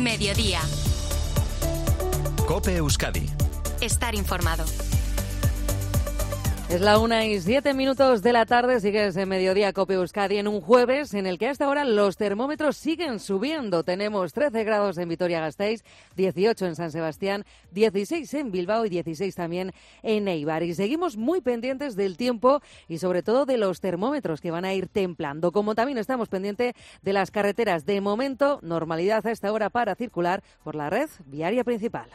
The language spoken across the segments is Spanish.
Mediodía. COPE Euskadi. Estar informado. Es la 1:07 de la tarde, sigues en Mediodía COPE Euskadi en un jueves en el que a esta hora los termómetros siguen subiendo. Tenemos 13 grados en Vitoria-Gasteiz, 18 en San Sebastián, 16 en Bilbao y 16 también en Eibar. Y seguimos muy pendientes del tiempo y sobre todo de los termómetros que van a ir templando. Como también estamos pendientes de las carreteras. De momento, normalidad a esta hora para circular por la red viaria principal.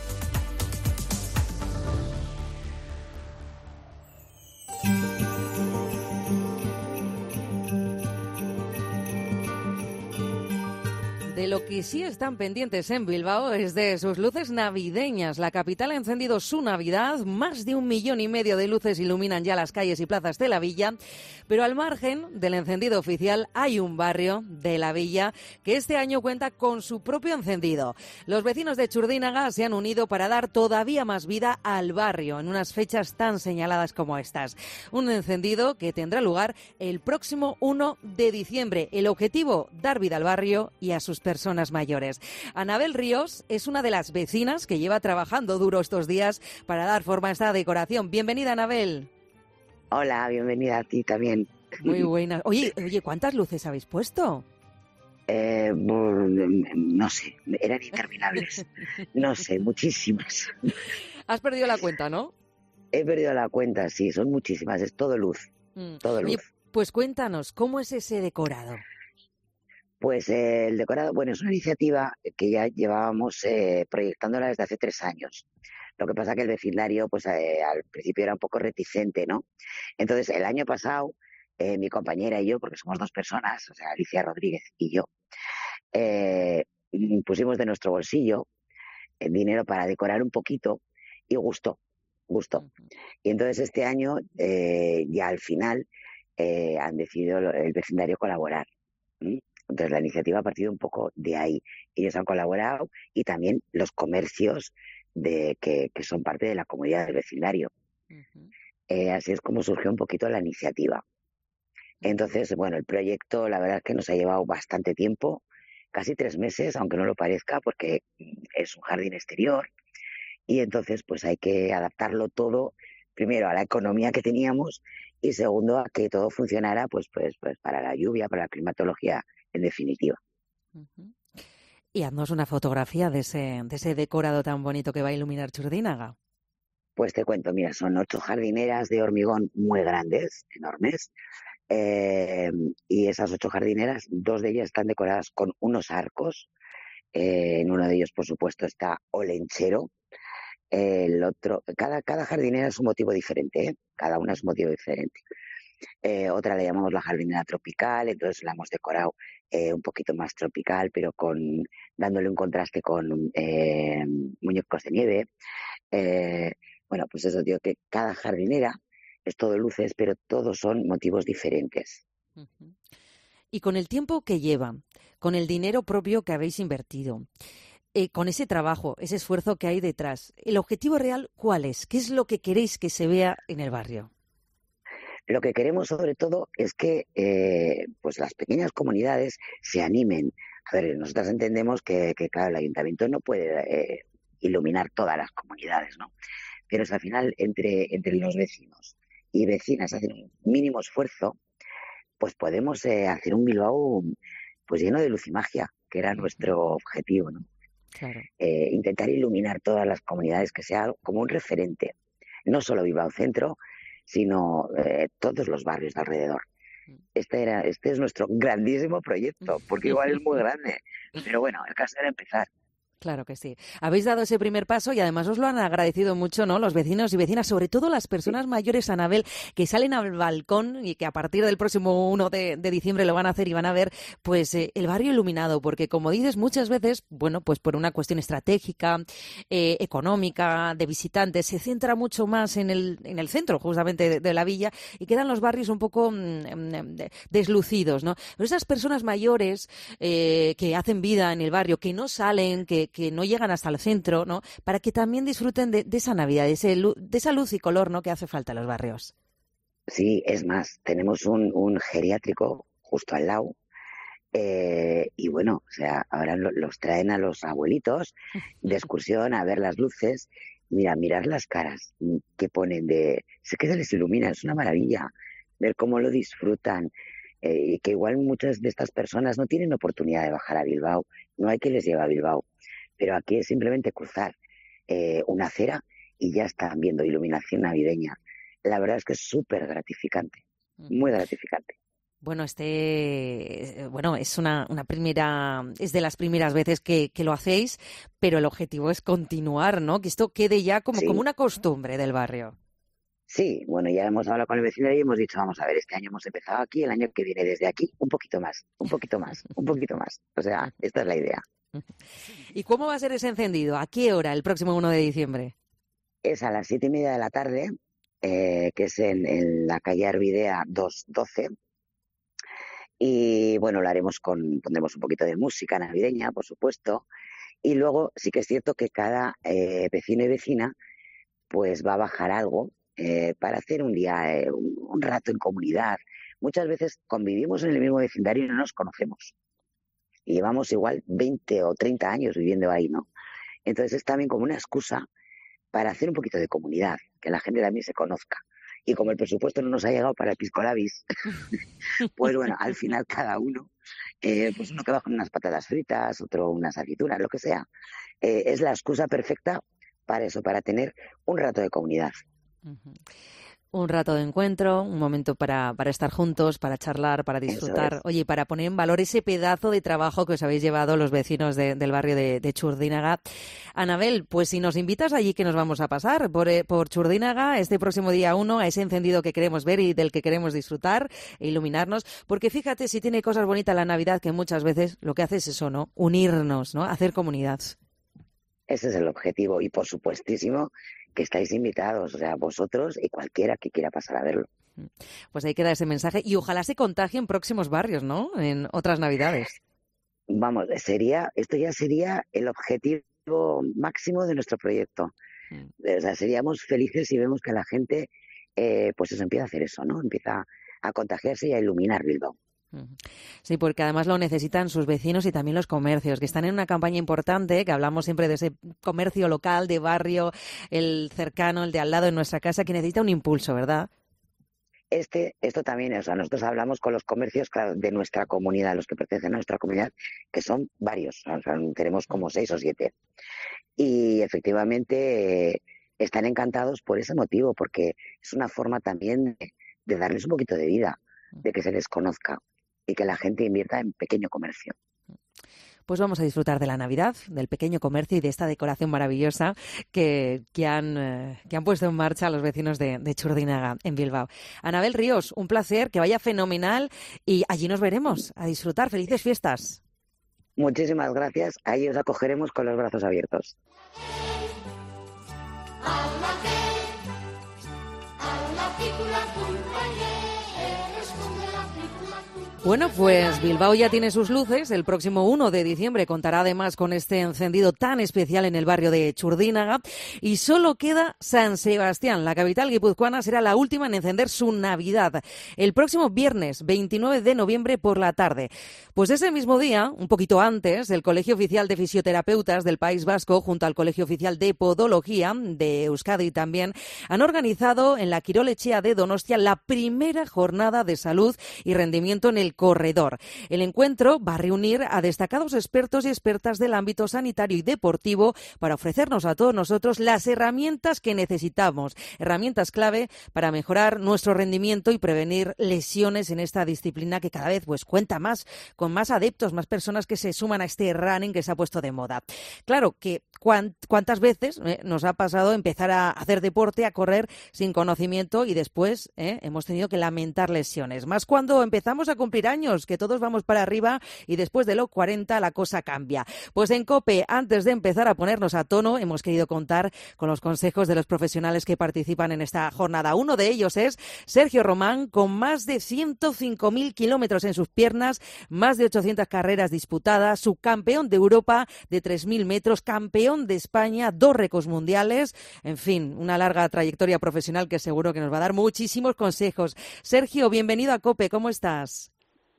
De lo que sí están pendientes en Bilbao es de sus luces navideñas. La capital ha encendido su Navidad. Más de 1,5 millones de luces iluminan ya las calles y plazas de la villa. Pero al margen del encendido oficial hay un barrio de la villa que este año cuenta con su propio encendido. Los vecinos de Txurdinaga se han unido para dar todavía más vida al barrio en unas fechas tan señaladas como estas. Un encendido que tendrá lugar el próximo 1 de diciembre. El objetivo, dar vida al barrio y a sus personas mayores. Anabel Ríos es una de las vecinas que lleva trabajando duro estos días para dar forma a esta decoración. Bienvenida, Anabel. Hola, bienvenida a ti también. Muy buena. Oye, ¿cuántas luces habéis puesto? No sé, eran interminables. No sé, muchísimas. Has perdido la cuenta, ¿no? He perdido la cuenta, sí, son muchísimas, es todo luz. Todo luz. Oye, pues cuéntanos, ¿cómo es ese decorado? Pues el decorado, bueno, es una iniciativa que ya llevábamos proyectándola desde hace 3 años. Lo que pasa que el vecindario, pues al principio era un poco reticente, ¿no? Entonces, el año pasado, mi compañera y yo, porque somos 2 personas, o sea, Alicia Rodríguez y yo, pusimos de nuestro bolsillo el dinero para decorar un poquito y gustó. Y entonces este año, ya al final, han decidido el vecindario colaborar. Entonces la iniciativa ha partido un poco de ahí. Ellos han colaborado y también los comercios que son parte de la comunidad del vecindario. Así es como surgió un poquito la iniciativa. Entonces, bueno, el proyecto la verdad es que nos ha llevado bastante tiempo, casi 3 meses, aunque no lo parezca, porque es un jardín exterior y entonces pues hay que adaptarlo todo, primero a la economía que teníamos y segundo a que todo funcionara pues para la lluvia, para la climatología en definitiva. Y haznos una fotografía de ese decorado tan bonito que va a iluminar Txurdinaga. Pues te cuento, mira, son 8 jardineras de hormigón muy grandes, enormes, y esas 8 jardineras, 2 de ellas están decoradas con unos arcos, en uno de ellos, por supuesto, está Olenchero, el otro, cada jardinera es un motivo diferente, ¿eh? Cada una es un motivo diferente. Otra la llamamos la jardinera tropical, entonces la hemos decorado un poquito más tropical, pero dándole un contraste con muñecos de nieve. Bueno, pues eso, digo que cada jardinera es todo luces, pero todos son motivos diferentes. Y con el tiempo que lleva, con el dinero propio que habéis invertido, con ese trabajo, ese esfuerzo que hay detrás, ¿el objetivo real cuál es? ¿Qué es lo que queréis que se vea en el barrio? Lo que queremos sobre todo es que pues las pequeñas comunidades se animen. A ver, nosotros entendemos que claro, el ayuntamiento no puede iluminar todas las comunidades, ¿no? Pero si al final entre los vecinos y vecinas hacen un mínimo esfuerzo, pues podemos hacer un Bilbao pues lleno de luz y magia, que era nuestro objetivo, ¿no? Claro. Intentar iluminar todas las comunidades, que sea como un referente, no solo Bilbao Centro, sino todos los barrios de alrededor. Este es nuestro grandísimo proyecto, porque igual es muy grande, pero bueno, el caso era empezar. Claro que sí. Habéis dado ese primer paso y además os lo han agradecido mucho, ¿no? Los vecinos y vecinas, sobre todo las personas mayores, Anabel, que salen al balcón y que a partir del próximo 1 de diciembre lo van a hacer y van a ver pues el barrio iluminado, porque como dices muchas veces, bueno, pues por una cuestión estratégica, económica, de visitantes, se centra mucho más en el centro justamente de la villa y quedan los barrios un poco deslucidos, ¿no? Pero esas personas mayores que hacen vida en el barrio, que no salen, que no llegan hasta el centro, ¿no? Para que también disfruten de esa Navidad, de esa luz y color, ¿no? Que hace falta en los barrios. Sí, es más, tenemos un geriátrico justo al lado Y bueno, o sea, ahora los traen a los abuelitos de excursión a ver las luces. Mira, mirar las caras que ponen sé que se les ilumina, es una maravilla ver cómo lo disfrutan. Y que igual muchas de estas personas no tienen oportunidad de bajar a Bilbao, no hay que les lleve a Bilbao, pero aquí es simplemente cruzar una acera y ya están viendo iluminación navideña. La verdad es que es súper gratificante, muy gratificante. Bueno, bueno, es una primera, es de las primeras veces que lo hacéis, pero el objetivo es continuar, ¿no? Que esto quede ya como Sí, una costumbre del barrio. sí, bueno, ya hemos hablado con el vecino y hemos dicho, vamos a ver, este año hemos empezado aquí, el año que viene desde aquí, un poquito más, un poquito más, un poquito más. O sea, esta es la idea. ¿Y cómo va a ser ese encendido? ¿A qué hora el próximo 1 de diciembre? Es a las 7:30 de la tarde, que es en la calle Arvidea 212. Y bueno, lo haremos pondremos un poquito de música navideña, por supuesto. Y luego sí que es cierto que cada vecino y vecina pues va a bajar algo para hacer un día, un rato en comunidad. Muchas veces convivimos en el mismo vecindario y no nos conocemos. Y llevamos igual 20 o 30 años viviendo ahí, ¿no? Entonces es también como una excusa para hacer un poquito de comunidad, que la gente también se conozca. Y como el presupuesto no nos ha llegado para el pisco labis, pues bueno, al final cada uno, pues uno que va con unas patatas fritas, otro unas aceitunas, lo que sea, es la excusa perfecta para eso, para tener un rato de comunidad. Ujú. Un rato de encuentro, un momento para estar juntos, para charlar, para Eso disfrutar. es. Oye, y para poner en valor ese pedazo de trabajo que os habéis llevado los vecinos del barrio de Churdínaga. Anabel, pues si nos invitas allí, que nos vamos a pasar por Churdínaga este próximo día 1, a ese encendido que queremos ver y del que queremos disfrutar e iluminarnos. Porque fíjate si tiene cosas bonitas la Navidad, que muchas veces lo que hace es eso, ¿no? Unirnos, ¿no? Hacer comunidad. Ese es el objetivo y por supuestísimo que estáis invitados, o sea, vosotros y cualquiera que quiera pasar a verlo. Pues ahí queda ese mensaje y ojalá se contagie en próximos barrios, ¿no? En otras Navidades. Vamos, esto ya sería el objetivo máximo de nuestro proyecto. Mm. O sea, seríamos felices si vemos que la gente, pues eso, empieza a hacer eso, ¿no? Empieza a contagiarse y a iluminar Bilbao. Sí, porque además lo necesitan sus vecinos y también los comercios, que están en una campaña importante, que hablamos siempre de ese comercio local, de barrio, el cercano, el de al lado de nuestra casa, que necesita un impulso, ¿verdad? Esto también, o sea, nosotros hablamos con los comercios, claro, de nuestra comunidad, los que pertenecen a nuestra comunidad, que son varios, o sea, tenemos como 6 o 7. Y efectivamente están encantados por ese motivo, porque es una forma también de darles un poquito de vida, de que se les conozca y que la gente invierta en pequeño comercio. Pues vamos a disfrutar de la Navidad, del pequeño comercio y de esta decoración maravillosa que han puesto en marcha los vecinos de Churdínaga, en Bilbao. Anabel Ríos, un placer, que vaya fenomenal y allí nos veremos a disfrutar. ¡Felices fiestas! Muchísimas gracias. Ahí os acogeremos con los brazos abiertos. Bueno, pues Bilbao ya tiene sus luces. El próximo 1 de diciembre contará además con este encendido tan especial en el barrio de Churdínaga. Y solo queda San Sebastián. La capital guipuzcoana será la última en encender su Navidad. El próximo viernes 29 de noviembre por la tarde. Pues ese mismo día, un poquito antes, el Colegio Oficial de Fisioterapeutas del País Vasco, junto al Colegio Oficial de Podología de Euskadi también, han organizado en la Quirol Etxea de Donostia la primera jornada de salud y rendimiento en el corredor. El encuentro va a reunir a destacados expertos y expertas del ámbito sanitario y deportivo para ofrecernos a todos nosotros las herramientas que necesitamos, herramientas clave para mejorar nuestro rendimiento y prevenir lesiones en esta disciplina que cada vez pues cuenta más, con más adeptos, más personas que se suman a este running que se ha puesto de moda. Claro que cuántas veces nos ha pasado empezar a hacer deporte, a correr sin conocimiento y después hemos tenido que lamentar lesiones. Más cuando empezamos a cumplir años, que todos vamos para arriba y después de los 40 la cosa cambia. Pues en COPE, antes de empezar a ponernos a tono, hemos querido contar con los consejos de los profesionales que participan en esta jornada. Uno de ellos es Sergio Román, con más de 105.000 kilómetros en sus piernas, más de 800 carreras disputadas, subcampeón de Europa de 3.000 metros, campeón de España, 2 récords mundiales, en fin, una larga trayectoria profesional que seguro que nos va a dar muchísimos consejos. Sergio, bienvenido a COPE, ¿cómo estás?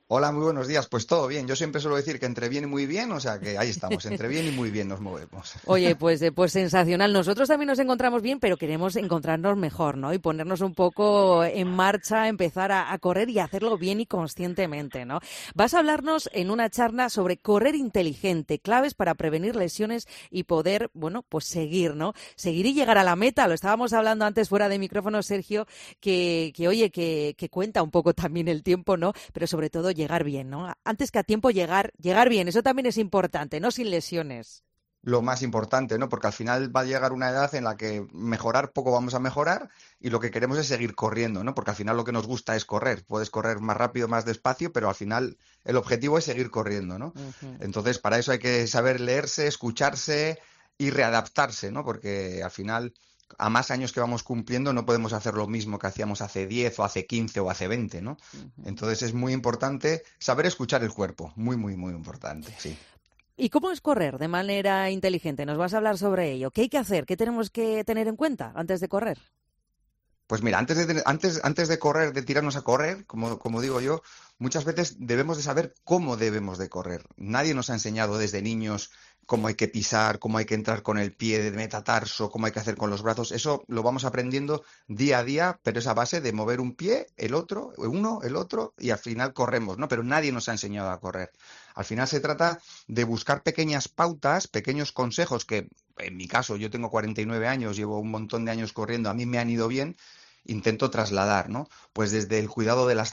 Hola, muy buenos días. Pues todo bien. Yo siempre suelo decir que entre bien y muy bien, o sea que ahí estamos, entre bien y muy bien nos movemos. Oye, pues sensacional. Nosotros también nos encontramos bien, pero queremos encontrarnos mejor, ¿no? Y ponernos un poco en marcha, empezar a correr y hacerlo bien y conscientemente, ¿no? Vas a hablarnos en una charla sobre correr inteligente, claves para prevenir lesiones y poder, bueno, pues seguir, ¿no? Seguir y llegar a la meta. Lo estábamos hablando antes fuera de micrófono, Sergio, que cuenta un poco también el tiempo, ¿no? Pero sobre todo llegar bien, ¿no? Antes que a tiempo llegar bien. Eso también es importante, ¿no? Sin lesiones. Lo más importante, ¿no? Porque al final va a llegar una edad en la que mejorar poco vamos a mejorar y lo que queremos es seguir corriendo, ¿no? Porque al final lo que nos gusta es correr. Puedes correr más rápido, más despacio, pero al final el objetivo es seguir corriendo, ¿no? Ujú. Entonces, para eso hay que saber leerse, escucharse y readaptarse, ¿no? Porque al final, a más años que vamos cumpliendo, no podemos hacer lo mismo que hacíamos hace 10 o hace 15 o hace 20, ¿no? Ujú. Entonces es muy importante saber escuchar el cuerpo. Muy, muy, muy importante, sí. ¿Y cómo es correr de manera inteligente? Nos vas a hablar sobre ello. ¿Qué hay que hacer? ¿Qué tenemos que tener en cuenta antes de correr? Pues mira, antes de correr, de tirarnos a correr, como digo yo, muchas veces debemos de saber cómo debemos de correr. Nadie nos ha enseñado desde niños cómo hay que pisar, cómo hay que entrar con el pie de metatarso, cómo hay que hacer con los brazos. Eso lo vamos aprendiendo día a día, pero es a base de mover un pie, el otro, uno, el otro, y al final corremos, ¿no? Pero nadie nos ha enseñado a correr. Al final se trata de buscar pequeñas pautas, pequeños consejos que, en mi caso, yo tengo 49 años, llevo un montón de años corriendo, a mí me han ido bien, intento trasladar, ¿no? Pues desde el cuidado de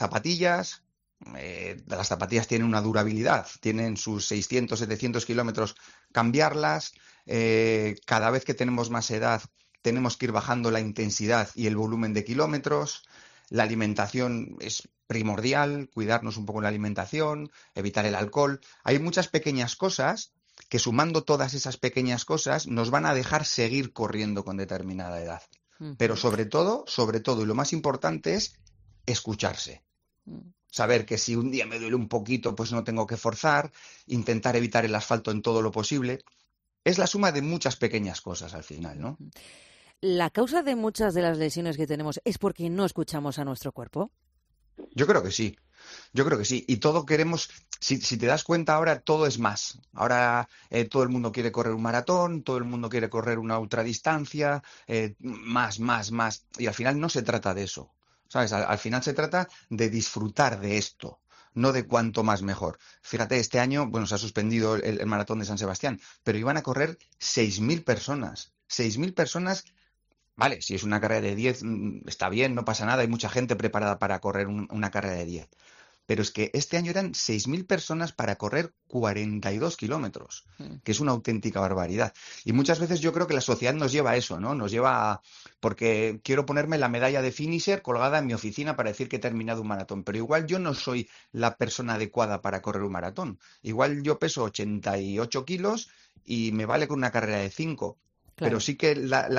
las zapatillas tienen una durabilidad, tienen sus 600, 700 kilómetros, cambiarlas, cada vez que tenemos más edad tenemos que ir bajando la intensidad y el volumen de kilómetros, la alimentación es primordial, cuidarnos un poco en la alimentación, evitar el alcohol, hay muchas pequeñas cosas que sumando todas esas pequeñas cosas nos van a dejar seguir corriendo con determinada edad. Pero Ujú. sobre todo, y lo más importante es escucharse. Saber que si un día me duele un poquito, pues no tengo que forzar, intentar evitar el asfalto en todo lo posible. Es la suma de muchas pequeñas cosas al final, ¿no? ¿La causa de muchas de las lesiones que tenemos es porque no escuchamos a nuestro cuerpo? Yo creo que sí. Yo creo que sí. Y todo queremos, si te das cuenta ahora, todo es más. Ahora todo el mundo quiere correr un maratón, todo el mundo quiere correr una ultradistancia, más. Y al final no se trata de eso. ¿Sabes? Al final se trata de disfrutar de esto, no de cuánto más mejor. Fíjate, este año, bueno, se ha suspendido el maratón de San Sebastián, pero iban a correr 6.000 personas. 6.000 personas. Vale, si es una carrera de 10, está bien, no pasa nada, hay mucha gente preparada para correr una carrera de 10. Pero es que este año eran 6.000 personas para correr 42 kilómetros, que es una auténtica barbaridad. Y muchas veces yo creo que la sociedad nos lleva a eso, ¿no? Nos lleva a... Porque quiero ponerme la medalla de finisher colgada en mi oficina para decir que he terminado un maratón, pero igual yo no soy la persona adecuada para correr un maratón. Igual yo peso 88 kilos y me vale con una carrera de 5. Pero Claro. sí que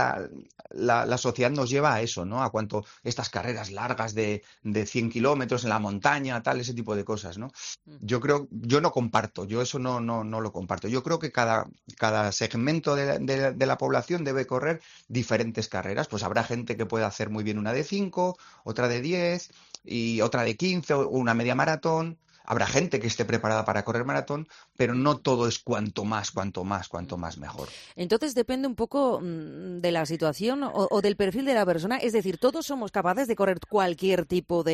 la sociedad nos lleva a eso, ¿no? A cuanto estas carreras largas de 100 kilómetros en la montaña, tal, ese tipo de cosas, ¿no? Ujú. Yo creo, yo no comparto, yo eso no lo comparto. Yo creo que cada segmento de la población debe correr diferentes carreras. Pues habrá gente que pueda hacer muy bien una de 5, otra de 10 y otra de 15 o una media maratón. Habrá gente que esté preparada para correr maratón, pero no todo es cuanto más mejor. Entonces depende un poco de la situación o del perfil de la persona. Es decir, todos somos capaces de correr cualquier tipo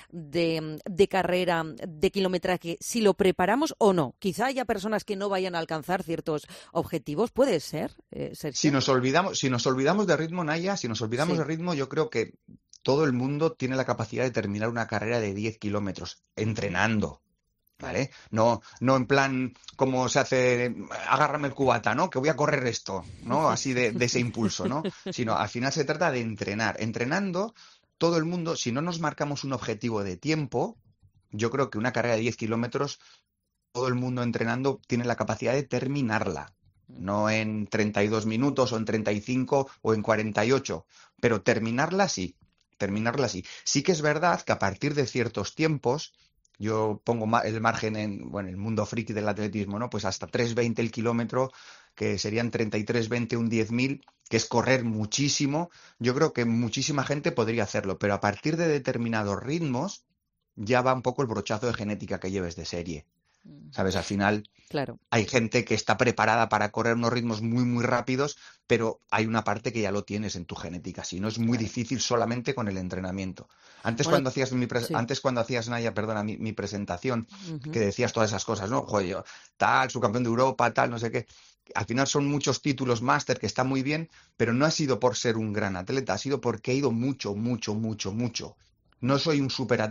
de carrera, de kilometraje, si lo preparamos o no. Quizá haya personas que no vayan a alcanzar ciertos objetivos. ¿Puede ser, Sergio? Si nos olvidamos de ritmo, Naya, si nos olvidamos de Sí. ritmo, yo creo que todo el mundo tiene la capacidad de terminar una carrera de 10 kilómetros Ujú. entrenando, Claro. ¿vale? No en plan como se hace, agárrame el cubata, ¿no? Que voy a correr esto, ¿no? Así de ese impulso, ¿no? Sino al final se trata de entrenar. Entrenando, todo el mundo, si no nos marcamos un objetivo de tiempo, yo creo que una carrera de 10 kilómetros todo el mundo entrenando tiene la capacidad de terminarla. No en 32 minutos o en 35 o en 48, pero terminarla sí, terminarla sí. Sí que es verdad que a partir de ciertos tiempos, yo pongo el margen en, bueno, el mundo friki del atletismo, ¿no? Pues hasta 3:20 el kilómetro, que serían 33:20 un 10.000, que es correr muchísimo. Yo creo que muchísima gente podría hacerlo, pero a partir de determinados ritmos, ya va un poco el brochazo de genética que lleves de serie. ¿Sabes? Al final Claro. hay gente que está preparada para correr unos ritmos muy, muy rápidos, pero hay una parte que ya lo tienes en tu genética. Si no, es muy difícil solamente con el entrenamiento. Antes Bueno, cuando hacías, sí. Naya, perdona, mi presentación, Ujú. que decías todas esas cosas, ¿no? Joder, yo, tal, subcampeón de Europa, tal, no sé qué. Al final son muchos títulos máster que están muy bien, pero no ha sido por ser un gran atleta, ha sido porque he ido mucho, mucho, mucho, mucho. No soy un super,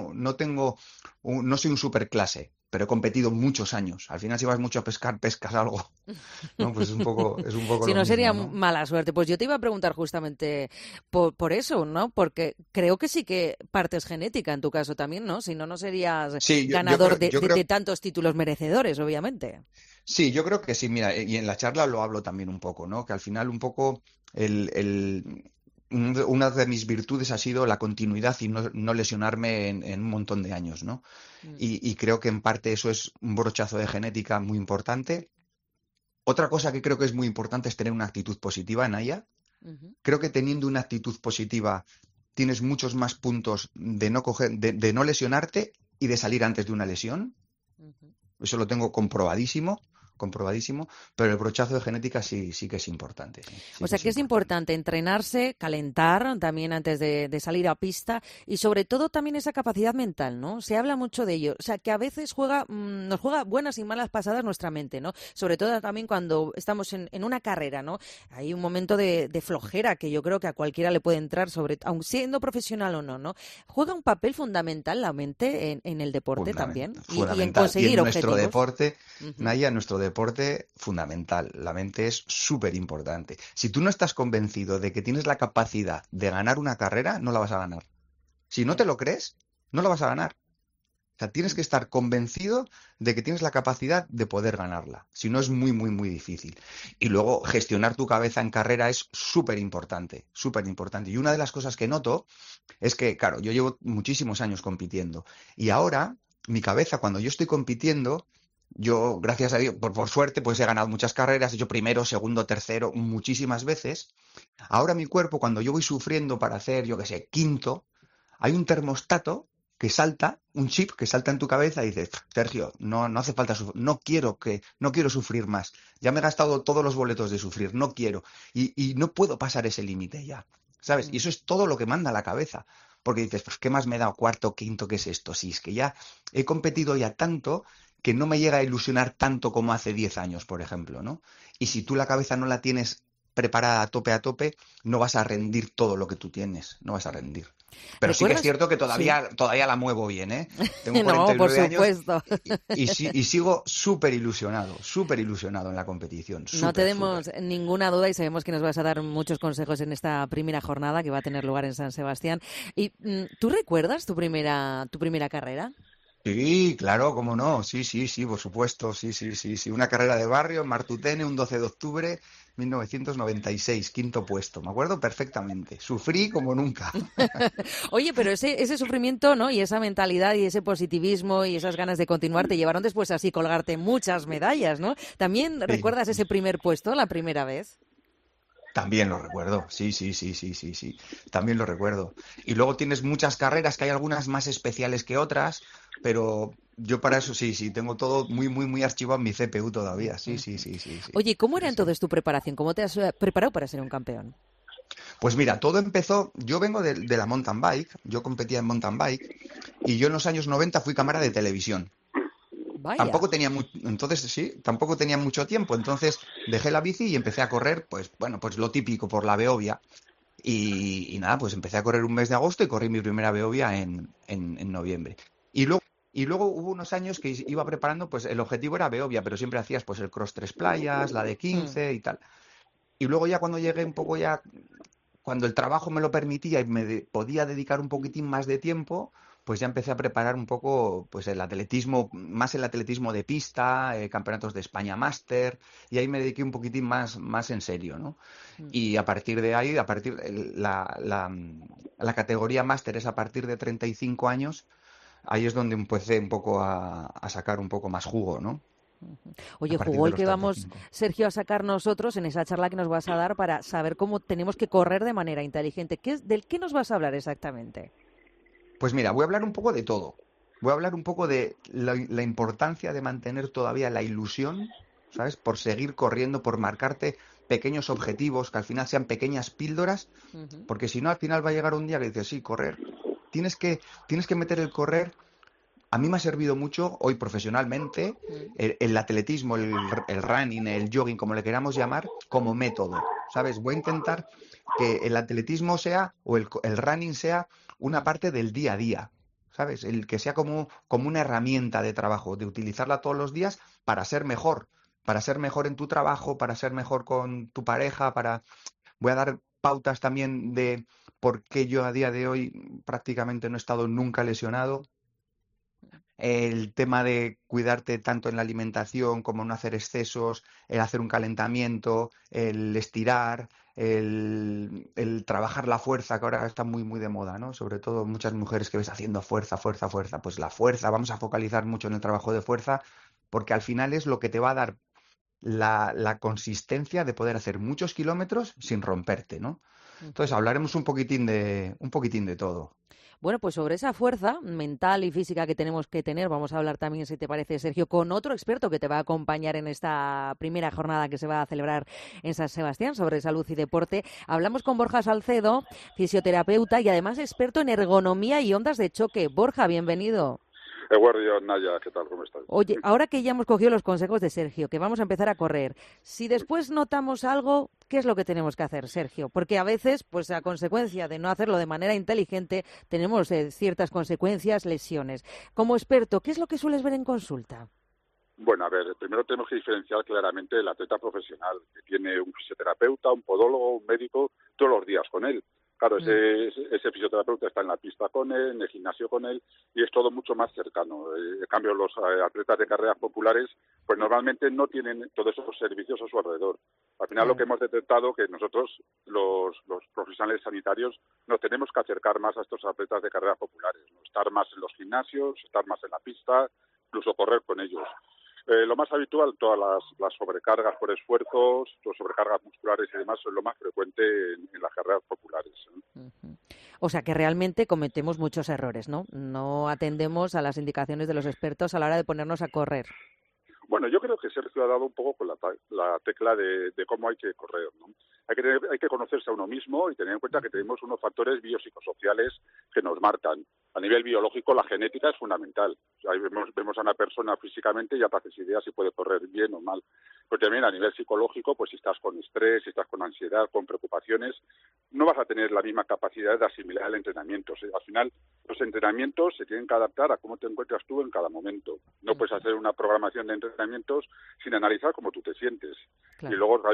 no soy un superclase, pero he competido muchos años. Al final, si vas mucho a pescar, pescas algo, ¿no? Pues es un poco Si lo no sería mismo, ¿no? mala suerte. Pues yo te iba a preguntar justamente por eso, ¿no? Porque creo que sí que parte es genética en tu caso también, ¿no? Si no, no serías Sí, ganador yo de creo, tantos títulos merecedores, obviamente. sí, yo creo que sí. Mira, y en la charla lo hablo también un poco, ¿no? Que al final un poco una de mis virtudes ha sido la continuidad y no lesionarme en un montón de años, ¿no? Mm, Y creo que en parte eso es un brochazo de genética muy importante. Otra cosa que creo que es muy importante es tener una actitud positiva, Naya. ujú, Creo que teniendo una actitud positiva tienes muchos más puntos de no lesionarte y de salir antes de una lesión. ujú. Eso lo tengo comprobadísimo, comprobadísimo, pero el brochazo de genética sí, sí que es importante, sí, O sí que sea es que es importante. importante entrenarse, calentar también antes de salir a pista y sobre todo también esa capacidad mental, ¿no? Se habla mucho de ello. O sea que a veces nos juega buenas y malas pasadas nuestra mente, ¿no? Sobre todo también cuando estamos en una carrera, ¿no? Hay un momento de flojera que yo creo que a cualquiera le puede entrar, aun siendo profesional o no, ¿no? Juega un papel fundamental la mente en el deporte también y en Fundamental. Y conseguir en nuestro objetivos. deporte, Ujú. Naya, en nuestro deporte, fundamental. La mente es súper importante. Si tú no estás convencido de que tienes la capacidad de ganar una carrera, no la vas a ganar. Si no te lo crees, no la vas a ganar. O sea, tienes que estar convencido de que tienes la capacidad de poder ganarla. Si no, es muy, muy, muy difícil. Y luego, gestionar tu cabeza en carrera es súper importante, súper importante. Y una de las cosas que noto es que, claro, yo llevo muchísimos años compitiendo y ahora mi cabeza, cuando yo estoy compitiendo, yo, gracias a Dios, por suerte, pues he ganado muchas carreras, he hecho primero, segundo, tercero, muchísimas veces. Ahora mi cuerpo, cuando yo voy sufriendo para hacer, yo qué sé, quinto, hay un termostato que salta, un chip que salta en tu cabeza y dices, Sergio, no hace falta sufrir, no quiero sufrir más. Ya me he gastado todos los boletos de sufrir, no quiero. Y no puedo pasar ese límite ya. ¿Sabes? Y Mm. eso es todo lo que manda la cabeza. Porque dices, pues, ¿qué más me he dado? Cuarto, quinto, ¿qué es esto? Si es que ya he competido ya tanto que no me llega a ilusionar tanto como hace 10 años, por ejemplo, ¿no? Y si tú la cabeza no la tienes preparada a tope, no vas a rendir todo lo que tú tienes, no vas a rendir. Pero sí que es ¿Recuerdas? cierto que Sí. todavía la muevo bien, ¿eh? Tengo No, por 49 años supuesto. y sigo súper ilusionado en la competición, No súper, súper. tenemos ninguna duda y sabemos que nos vas a dar muchos consejos en esta primera jornada que va a tener lugar en San Sebastián. ¿Y tú recuerdas tu primera carrera? Sí, claro, cómo no, sí, sí, sí, por supuesto, sí, sí, sí, sí. Una carrera de barrio en Martutene, un 12 de octubre, 1996, quinto puesto, me acuerdo perfectamente. Sufrí como nunca. Oye, pero ese sufrimiento, ¿no? Y esa mentalidad y ese positivismo y esas ganas de continuar te llevaron después así colgarte muchas medallas, ¿no? ¿También Sí. recuerdas ese primer puesto, la primera vez? También lo recuerdo, sí, sí, sí, sí, sí, sí, también lo recuerdo. Y luego tienes muchas carreras, que hay algunas más especiales que otras, pero yo para eso sí, sí, tengo todo muy, muy, muy archivado en mi CPU todavía, sí, sí, Ujú. sí, sí, sí, Oye, ¿cómo era sí, sí. entonces tu preparación? ¿Cómo te has preparado para ser un campeón? Pues mira, todo empezó, yo vengo de la mountain bike, yo competía en mountain bike, y yo en los años 90 fui cámara de televisión. Vaya. Entonces sí, tampoco tenía mucho tiempo, entonces dejé la bici y empecé a correr, pues bueno, pues lo típico por la Beovia. Y nada, pues empecé a correr un mes de agosto y corrí mi primera Beovia en noviembre. Y luego hubo unos años que iba preparando, pues el objetivo era Beovia, pero siempre hacías pues el Cross Tres Playas, la de Mm. 15 y tal. Y luego ya cuando llegué un poco ya, cuando el trabajo me lo permitía y podía dedicar un poquitín más de tiempo, pues ya empecé a preparar un poco pues el atletismo, más el atletismo de pista, campeonatos de España Máster, y ahí me dediqué un poquitín más en serio, ¿no? Mm. Y a partir de ahí, la categoría máster es a partir de 35 años, ahí es donde empecé un poco a sacar un poco más jugo, ¿no? A Oye, partir jugó de el los que treinta y vamos, cinco Sergio, a sacar nosotros en esa charla que nos vas a dar para saber cómo tenemos que correr de manera inteligente. ¿Del qué nos vas a hablar exactamente? Pues mira, voy a hablar un poco de todo. Voy a hablar un poco de la importancia de mantener todavía la ilusión, ¿sabes? Por seguir corriendo, por marcarte pequeños objetivos, que al final sean pequeñas píldoras, Ujú. porque si no, al final va a llegar un día que dices, sí, correr. Tienes que meter el correr. A mí me ha servido mucho hoy profesionalmente Mm. el atletismo, el running, el jogging, como le queramos llamar, como método, ¿sabes? Voy a intentar que el atletismo sea, o el running sea una Mm. parte del día a día, ¿sabes? El que sea como una herramienta de trabajo, de utilizarla todos los días para ser mejor en tu trabajo, para ser mejor con tu pareja, Voy a dar pautas también de por qué yo a día de hoy prácticamente no he estado nunca lesionado. El tema de cuidarte tanto en la alimentación como no hacer excesos, el hacer un calentamiento, el estirar, el trabajar la fuerza, que ahora está muy, muy de moda, ¿no? Sobre todo muchas mujeres que ves haciendo fuerza, fuerza, fuerza. Pues la fuerza, vamos a focalizar mucho en el trabajo de fuerza, porque al final es lo que te va a dar la consistencia de poder hacer muchos kilómetros sin romperte, ¿no? Entonces Ujú. hablaremos un poquitín de todo. Bueno, pues sobre esa fuerza mental y física que tenemos que tener, vamos a hablar también, si te parece, Sergio, con otro experto que te va a acompañar en esta primera jornada que se va a celebrar en San Sebastián sobre salud y deporte. Hablamos con Borja Salcedo, fisioterapeuta y además experto en ergonomía y ondas de choque. Borja, bienvenido. Eguardia, Naya, ¿qué tal? ¿Cómo estás? Oye, ahora que ya hemos cogido los consejos de Sergio, que vamos a empezar a correr, si después notamos algo, ¿qué es lo que tenemos que hacer, Sergio? Porque a veces, pues a consecuencia de no hacerlo de manera inteligente, tenemos ciertas consecuencias, lesiones. Como experto, ¿qué es lo que sueles ver en consulta? Bueno, a ver, primero tenemos que diferenciar claramente el atleta profesional, que tiene un fisioterapeuta, un podólogo, un médico, todos los días con él. Claro, Mm. ese fisioterapeuta está en la pista con él, en el gimnasio con él, y es todo mucho más cercano. En cambio, los atletas de carreras populares, pues normalmente no tienen todos esos servicios a su alrededor. Al final, lo que Claro. hemos detectado que nosotros, los profesionales sanitarios, nos tenemos que acercar más a estos atletas de carreras populares, ¿no? Estar más en los gimnasios, estar más en la pista, incluso correr con ellos. Lo más habitual, todas las sobrecargas por esfuerzos, las sobrecargas musculares y demás, son lo más frecuente en las carreras populares, ¿eh? Ujú. O sea que realmente cometemos muchos errores, ¿no? No atendemos a las indicaciones de los expertos a la hora de ponernos a correr. Bueno, yo creo que Sergio ha dado un poco con la tecla de cómo hay que correr, ¿no? Hay que conocerse a uno mismo y tener en cuenta que tenemos unos factores biopsicosociales que nos marcan. A nivel biológico, la genética es fundamental. O sea, ahí vemos a una persona físicamente y ya te haces idea si puede correr bien o mal. Pero también a nivel psicológico, pues si estás con estrés, si estás con ansiedad, con preocupaciones, no vas a tener la misma capacidad de asimilar el entrenamiento. O sea, al final, los entrenamientos se tienen que adaptar a cómo te encuentras tú en cada momento. No puedes hacer una programación de entrenamientos sin analizar cómo tú te sientes. Y Claro. luego,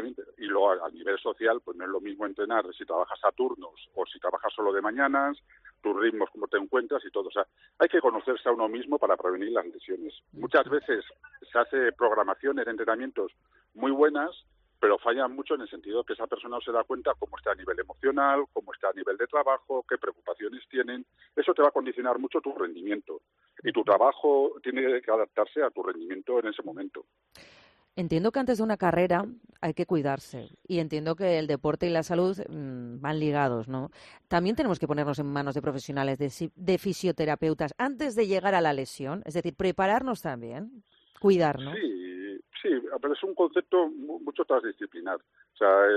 a nivel social, pues no es lo mismo entrenar si trabajas a turnos o si trabajas solo de mañanas, tus ritmos, cómo te encuentras y todo. O sea, hay que conocerse a uno mismo para prevenir las lesiones. Muchas veces se hace programaciones de entrenamientos muy buenas, pero fallan mucho en el sentido que esa persona no se da cuenta cómo está a nivel emocional, cómo está a nivel de trabajo, qué preocupaciones tienen. Eso te va a condicionar mucho tu rendimiento. Y tu trabajo tiene que adaptarse a tu rendimiento en ese momento. Entiendo que antes de una carrera hay que cuidarse y entiendo que el deporte y la salud van ligados, ¿no? También tenemos que ponernos en manos de profesionales, de fisioterapeutas antes de llegar a la lesión, es decir, prepararnos también, cuidarnos. Sí, pero es un concepto mucho transdisciplinar. O sea,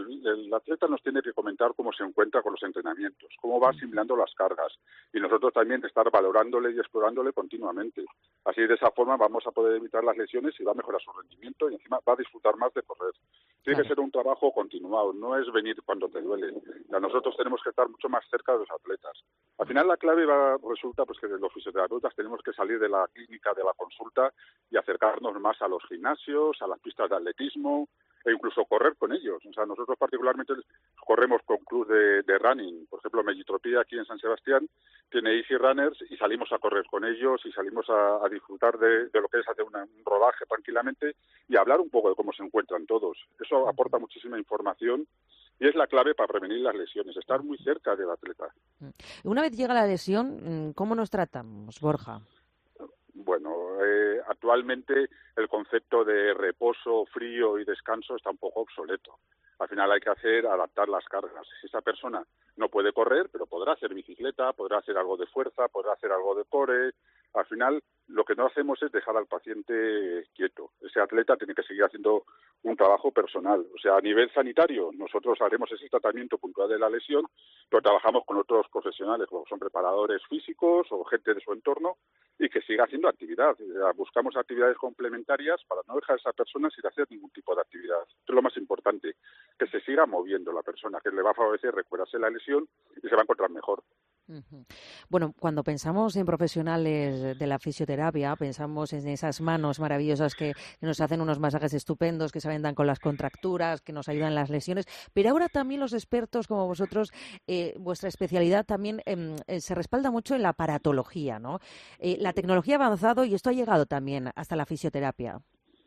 el atleta nos tiene que comentar cómo se encuentra con los entrenamientos, cómo va asimilando las cargas y nosotros también estar valorándole y explorándole continuamente. Así, de esa forma, vamos a poder evitar las lesiones y va a mejorar su rendimiento y encima va a disfrutar más de correr. Tiene que Claro. ser un trabajo continuado, no es venir cuando te duele. O sea, nosotros tenemos que estar mucho más cerca de los atletas. Al final la clave resulta pues que los fisioterapeutas tenemos que salir de la clínica, de la consulta y acercarnos más a los gimnasios, a las pistas de atletismo e incluso correr con ellos. O sea, nosotros particularmente corremos con clubs de running. Por ejemplo, Mellitropía aquí en San Sebastián tiene Easy Runners y salimos a correr con ellos y salimos a disfrutar de lo que es hacer un rodaje tranquilamente y hablar un poco de cómo se encuentran todos. Eso aporta muchísima información y es la clave para prevenir las lesiones, estar muy cerca del atleta. Una vez llega la lesión, ¿cómo nos tratamos, Borja? Bueno, actualmente el concepto de reposo, frío y descanso está un poco obsoleto. Al final hay que adaptar las cargas. Si esa persona no puede correr, pero podrá hacer bicicleta, podrá hacer algo de fuerza, podrá hacer algo de core. Al final, lo que no hacemos es dejar al paciente quieto. Ese atleta tiene que seguir haciendo un trabajo personal. O sea, a nivel sanitario, nosotros haremos ese tratamiento puntual de la lesión, pero trabajamos con otros profesionales, como son preparadores físicos o gente de su entorno, y que siga haciendo actividad. Buscamos actividades complementarias para no dejar a esa persona sin hacer ningún tipo de actividad. Esto es lo más importante, que se siga moviendo la persona, que le va a favorecer recuperarse la lesión y se va a encontrar mejor. Bueno, cuando pensamos en profesionales de la fisioterapia, pensamos en esas manos maravillosas que nos hacen unos masajes estupendos, que se vendan con las contracturas, que nos ayudan en las lesiones, pero ahora también los expertos como vosotros, vuestra especialidad también se respalda mucho en la aparatología, ¿no? La tecnología ha avanzado y esto ha llegado también hasta la fisioterapia.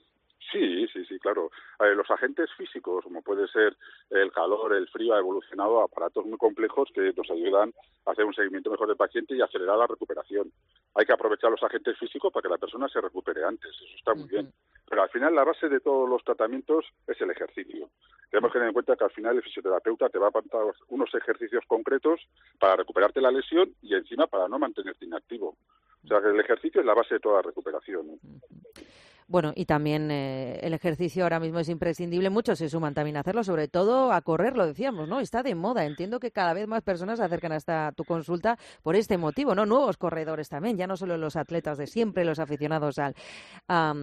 Sí, claro. Los agentes físicos, como puede ser el calor, el frío, ha evolucionado a aparatos muy complejos que nos ayudan a hacer un seguimiento mejor del paciente y acelerar la recuperación. Hay que aprovechar los agentes físicos para que la persona se recupere antes, eso está muy bien. Pero al final la base de todos los tratamientos es el ejercicio. Tenemos que tener en cuenta que al final el fisioterapeuta te va a plantar unos ejercicios concretos para recuperarte la lesión y encima para no mantenerte inactivo. O sea que el ejercicio es la base de toda la recuperación. Bueno, y también el ejercicio ahora mismo es imprescindible. Muchos se suman también a hacerlo, sobre todo a correr, lo decíamos, ¿no? Está de moda. Entiendo que cada vez más personas se acercan hasta tu consulta por este motivo, ¿no? Nuevos corredores también, ya no solo los atletas de siempre, los aficionados a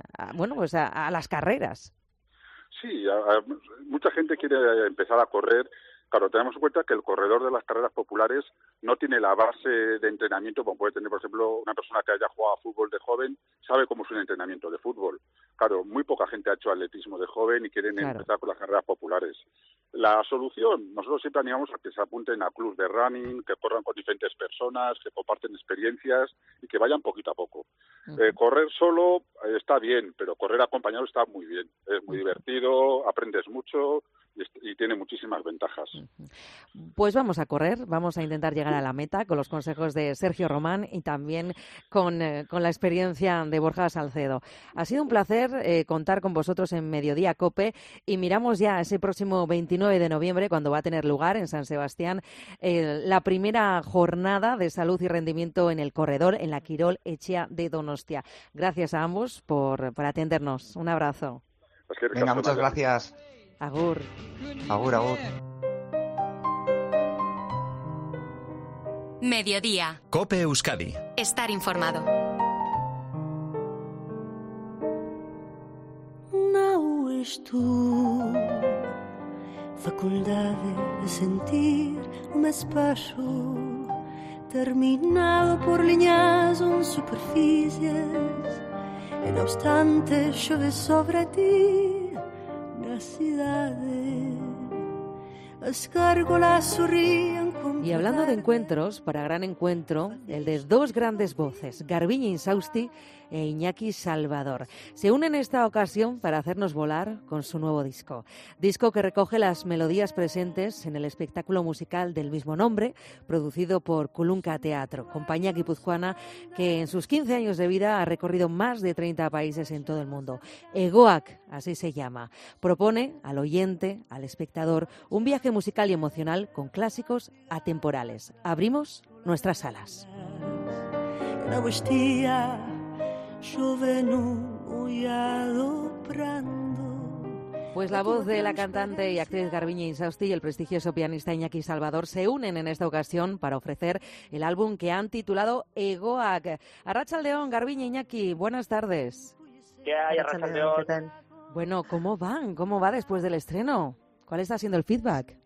las carreras. Sí, mucha gente quiere empezar a correr. Claro, tenemos en cuenta que el corredor de las carreras populares no tiene la base de entrenamiento como puede tener, por ejemplo, una persona que haya jugado a fútbol de joven, sabe cómo es un entrenamiento de fútbol. Claro, muy poca gente ha hecho atletismo de joven y quieren empezar con las carreras populares. La solución, nosotros siempre animamos a que se apunten a clubs de running, que corran con diferentes personas, que comparten experiencias y que vayan poquito a poco. Correr solo está bien, pero correr acompañado está muy bien. Es muy divertido, aprendes mucho y tiene muchísimas ventajas. Pues vamos a correr, vamos a intentar llegar a la meta con los consejos de Sergio Román y también con la experiencia de Borja Salcedo. Ha sido un placer contar con vosotros en Mediodía COPE y miramos ya ese próximo 29 de noviembre cuando va a tener lugar en San Sebastián la primera jornada de salud y rendimiento en el corredor en la Quirol Etxea de Donostia. Gracias a ambos por atendernos. Un abrazo. Venga, muchas gracias. Agur. Agur, agur. Mediodía. COPE Euskadi. Estar informado. Não és tu, faculdade de sentir um espaço terminado por linhas ou superfícies, e não obstante chove sobre ti na cidade. Y hablando de encuentros, para gran encuentro, el de dos grandes voces, Garbiñe Insausti e Iñaki Salvador, se unen en esta ocasión para hacernos volar con su nuevo disco. Disco que recoge las melodías presentes en el espectáculo musical del mismo nombre, producido por Kulunka Teatro, compañía guipuzcoana que en sus 15 años de vida ha recorrido más de 30 países en todo el mundo. Egoak, así se llama. Propone al oyente, al espectador, un viaje musical y emocional con clásicos atemporales. Abrimos nuestras salas. Pues la voz de la cantante y actriz Garbiñe Insausti y el prestigioso pianista Iñaki Salvador se unen en esta ocasión para ofrecer el álbum que han titulado Egoak. Arratsaldeon, Garbiñe, Iñaki, buenas tardes. ¿Qué hay, Arratsaldeon? ¿Qué tal? Bueno, ¿cómo van? ¿Cómo va después del estreno? ¿Cuál está siendo el feedback?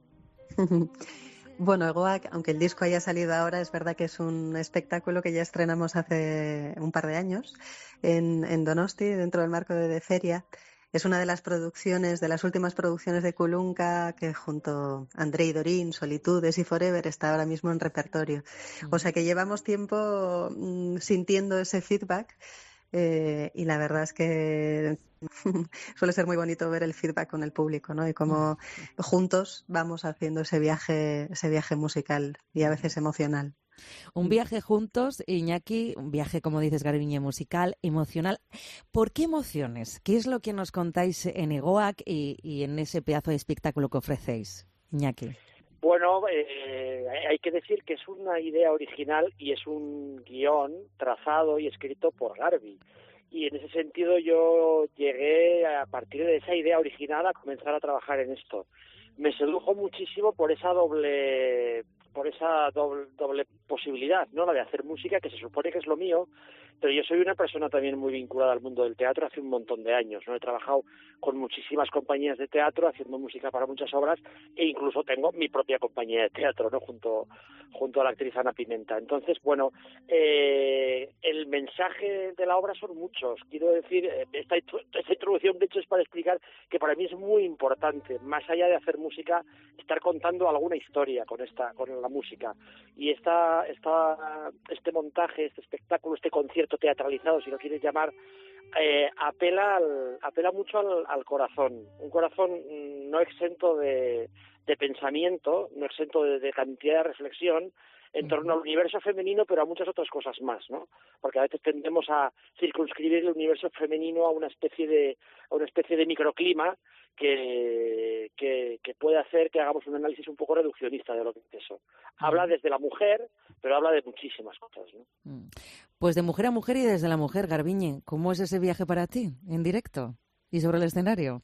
Bueno, Egoak, aunque el disco haya salido ahora, es verdad que es un espectáculo que ya estrenamos hace un par de años en Donosti, dentro del marco de Feria. Es una de las producciones, de las últimas producciones de Kulunka, que junto a Andrei Dorín, Solitudes y Forever está ahora mismo en repertorio. O sea que llevamos tiempo sintiendo ese feedback. Y la verdad es que suele ser muy bonito ver el feedback con el público, ¿no? Y cómo juntos vamos haciendo ese viaje musical y a veces emocional. Un viaje juntos, Iñaki, un viaje, como dices, Garbiñe, musical, emocional. ¿Por qué emociones? ¿Qué es lo que nos contáis en Egoac y en ese pedazo de espectáculo que ofrecéis, Iñaki? Bueno, hay que decir que es una idea original y es un guión trazado y escrito por Garbi. Y en ese sentido yo llegué, a partir de esa idea original, a comenzar a trabajar en esto. Me sedujo muchísimo por esa doble posibilidad, ¿no? La de hacer música, que se supone que es lo mío, pero yo soy una persona también muy vinculada al mundo del teatro hace un montón de años, ¿no? He trabajado con muchísimas compañías de teatro, haciendo música para muchas obras, e incluso tengo mi propia compañía de teatro, ¿no? Junto a la actriz Ana Pimenta. Entonces, bueno, el mensaje de la obra son muchos. Quiero decir, esta introducción, de hecho, es para explicar que para mí es muy importante, más allá de hacer música, estar contando alguna historia con la música. Y este montaje, este espectáculo, este concierto teatralizado, si lo quieres llamar, apela mucho al corazón. Un corazón no exento de pensamiento, no exento de cantidad de reflexión en torno al universo femenino, pero a muchas otras cosas más, ¿no? Porque a veces tendemos a circunscribir el universo femenino a una especie de microclima que puede hacer que hagamos un análisis un poco reduccionista de lo que es eso. Habla desde la mujer, pero habla de muchísimas cosas, ¿no? Pues de mujer a mujer y desde la mujer, Garbiñe, ¿cómo es ese viaje para ti, en directo y sobre el escenario?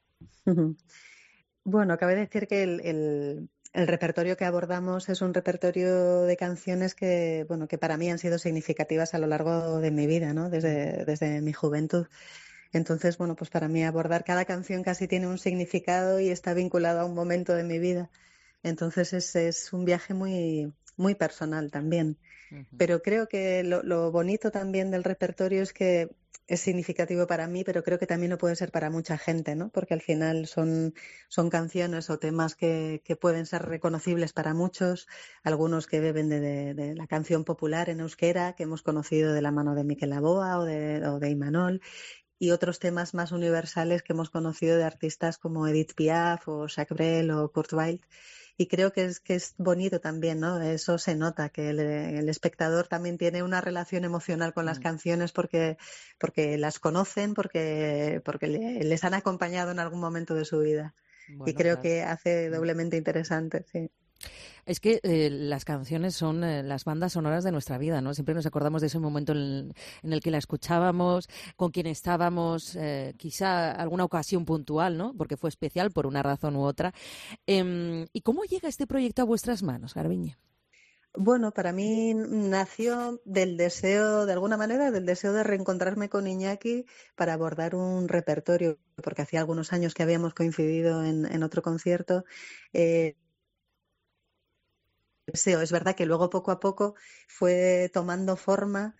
Bueno, cabe decir que el repertorio que abordamos es un repertorio de canciones que para mí han sido significativas a lo largo de mi vida, ¿no? Desde mi juventud. Entonces, bueno, pues para mí abordar cada canción casi tiene un significado y está vinculado a un momento de mi vida. Entonces es un viaje muy, muy personal también. Pero creo que lo bonito también del repertorio es que es significativo para mí, pero creo que también lo puede ser para mucha gente, ¿no? Porque al final son canciones o temas que pueden ser reconocibles para muchos, algunos que beben de la canción popular en euskera, que hemos conocido de la mano de Miquel Laboa o de Imanol, y otros temas más universales que hemos conocido de artistas como Edith Piaf o Jacques Brel o Kurt Weill. Y creo que es bonito también, ¿no? Eso se nota, que el espectador también tiene una relación emocional con las canciones porque las conocen, porque les han acompañado en algún momento de su vida. Bueno, y creo que hace doblemente interesante, sí. Es que las canciones son las bandas sonoras de nuestra vida, ¿no? Siempre nos acordamos de ese momento en el que la escuchábamos, con quien estábamos, quizá alguna ocasión puntual, ¿no? Porque fue especial por una razón u otra. ¿Y cómo llega este proyecto a vuestras manos, Garbiñe? Bueno, para mí nació del deseo, de alguna manera, del deseo de reencontrarme con Iñaki para abordar un repertorio, porque hacía algunos años que habíamos coincidido en otro concierto. Es verdad que luego poco a poco fue tomando forma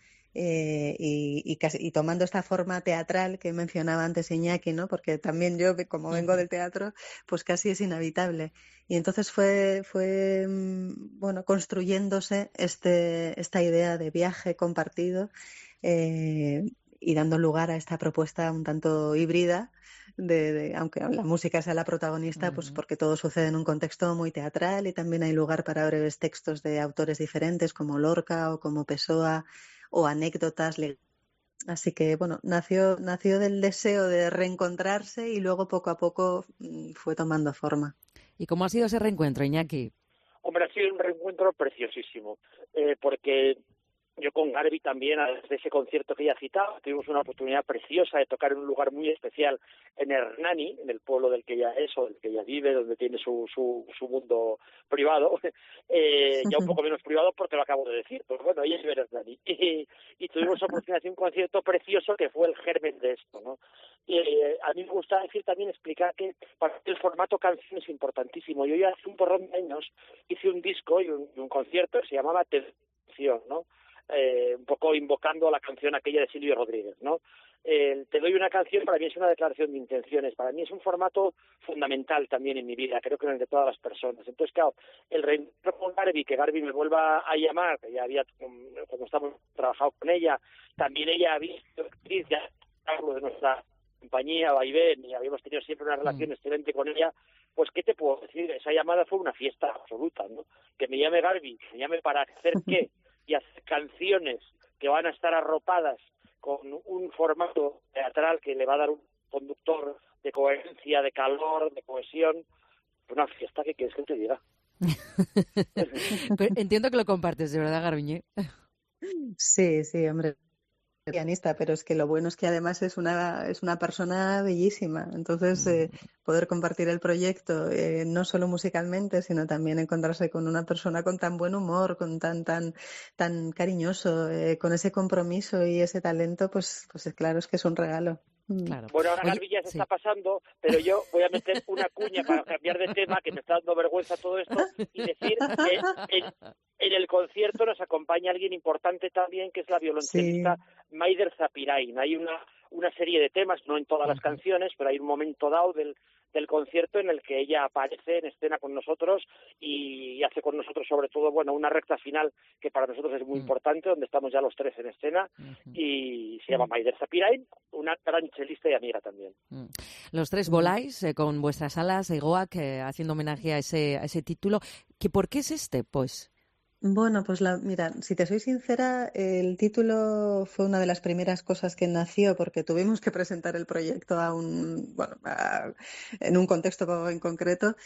y tomando esta forma teatral que mencionaba antes Iñaki, ¿no? Porque también yo, como vengo del teatro, pues casi es inevitable. Y entonces fue construyéndose esta idea de viaje compartido y dando lugar a esta propuesta un tanto híbrida, aunque la música sea la protagonista, pues porque todo sucede en un contexto muy teatral y también hay lugar para breves textos de autores diferentes como Lorca o como Pessoa o anécdotas. Así que, bueno, nació del deseo de reencontrarse y luego poco a poco fue tomando forma. ¿Y cómo ha sido ese reencuentro, Iñaki? Hombre, ha sido un reencuentro preciosísimo, porque yo con Garbi también, desde ese concierto que ella citaba, tuvimos una oportunidad preciosa de tocar en un lugar muy especial en Hernani, en el pueblo del que ella es o del que ella vive, donde tiene su mundo privado, ya un poco menos privado porque lo acabo de decir, pero bueno, ella vive en Hernani. Y tuvimos la oportunidad de un concierto precioso que fue el germen de esto, ¿no? Y a mí me gusta explicar que para el formato canción es importantísimo. Yo ya hace un porrón de años hice un disco y un concierto que se llamaba Tensión, ¿no? Un poco invocando la canción aquella de Silvio Rodríguez, ¿no? Te doy una canción, para mí es una declaración de intenciones, para mí es un formato fundamental también en mi vida, creo que en el de todas las personas. Entonces, claro, el reencuentro con Garbi, que Garbi me vuelva a llamar, que ya había, cuando estábamos trabajado con ella, también ella había visto ya de nuestra compañía, Vaivén, y habíamos tenido siempre una relación excelente con ella. Pues, ¿qué te puedo decir? Esa llamada fue una fiesta absoluta, ¿no? Que me llame Garbi, que me llame para hacer qué. y hacer canciones que van a estar arropadas con un formato teatral que le va a dar un conductor de coherencia, de calor, de cohesión. Una fiesta, ¿qué quieres que te diga? Pero entiendo que lo compartes, de verdad, Garbiñe. Sí, sí, hombre, pianista, pero es que lo bueno es que además es una persona bellísima. Entonces, poder compartir el proyecto, no solo musicalmente, sino también encontrarse con una persona con tan buen humor, con tan cariñoso, con ese compromiso y ese talento, pues claro, es que es un regalo. Claro. Bueno, ahora Oye, Garbi ya se sí. está pasando, pero yo voy a meter una cuña para cambiar de tema, que me está dando vergüenza todo esto, y decir que en el concierto nos acompaña alguien importante también, que es la violonchelista Maider Zapirain. Hay una serie de temas, no en todas las canciones, pero hay un momento dado del concierto en el que ella aparece en escena con nosotros y hace con nosotros sobre todo, bueno, una recta final que para nosotros es muy importante, donde estamos ya los tres en escena, y se llama Maider Zapirain, una gran chelista y amiga también. Los tres voláis con vuestras alas, Egoak, haciendo homenaje a ese título. ¿Por qué es este, pues? Bueno, pues mira, si te soy sincera, el título fue una de las primeras cosas que nació porque tuvimos que presentar el proyecto en un contexto en concreto,